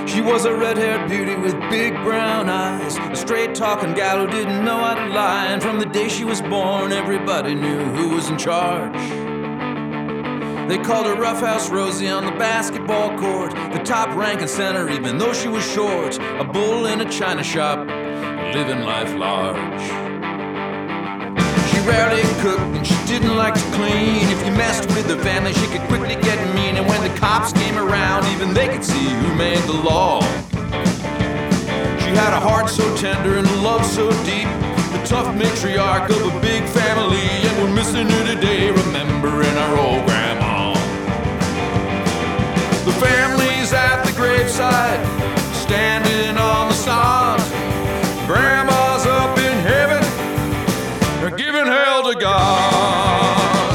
She was a red-haired beauty with big brown eyes, a straight-talking gal who didn't know how to lie. And from the day she was born, everybody knew who was in charge. They called her Roughhouse Rosie on the basketball court, the top-ranking center even though she was short, a bull in a china shop, living life large. She rarely cooked and she didn't like to clean. If you messed with her family, she could quickly get mean. And when the cops came around, even they could see who made the law. She had a heart so tender and a love so deep, the tough matriarch of a big family. And we're missing her today, remembering our old grandma. The family's at the graveside, standing on the sod. Grandma's up in heaven, they're giving hell to God.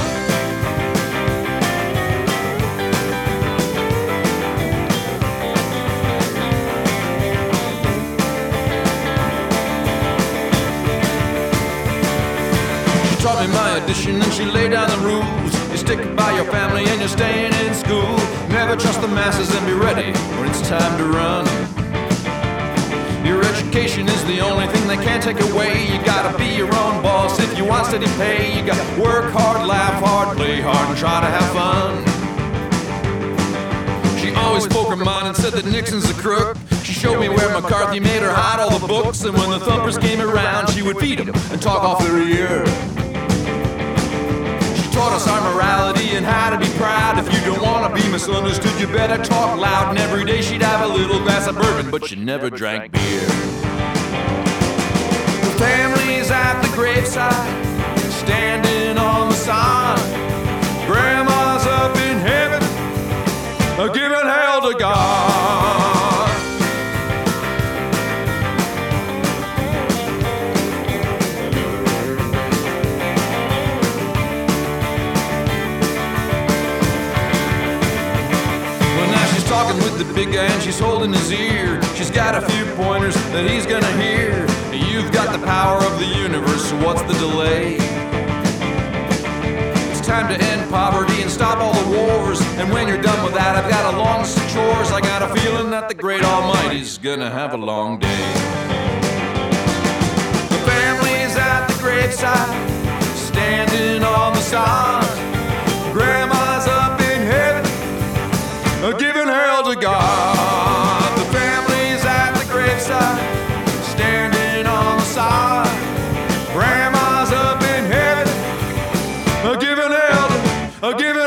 She taught me my addition and she laid down the rules. You stick by your family and you're staying in school. Never trust the masses and be ready when it's time to run. Your education is the only thing they can't take away. You gotta be your own boss if you want steady pay. You gotta work hard, laugh hard, play hard, and try to have fun. She always spoke her mind and said that Nixon's a crook. She showed me where McCarthy made her hide all the books. And when the thumpers came around, she would feed them and talk off their ear. Taught us our morality and how to be proud. If you don't want to be misunderstood, you better talk loud. And every day she'd have a little glass of bourbon, but she never drank beer. The family's at the graveside, standing on the sod. Grandma's up in heaven, giving hell to God. Talking with the big guy and she's holding his ear. She's got a few pointers that he's gonna hear. You've got the power of the universe, so what's the delay? It's time to end poverty and stop all the wars. And when you're done with that, I've got a long list of chores. I got a feeling that the great almighty's gonna have a long day. The family's at the graveside, standing on the sod. Grandma's up in heaven, giving hell to God. The family's at the graveside, standing on the sod. Grandma's up in heaven, giving hell to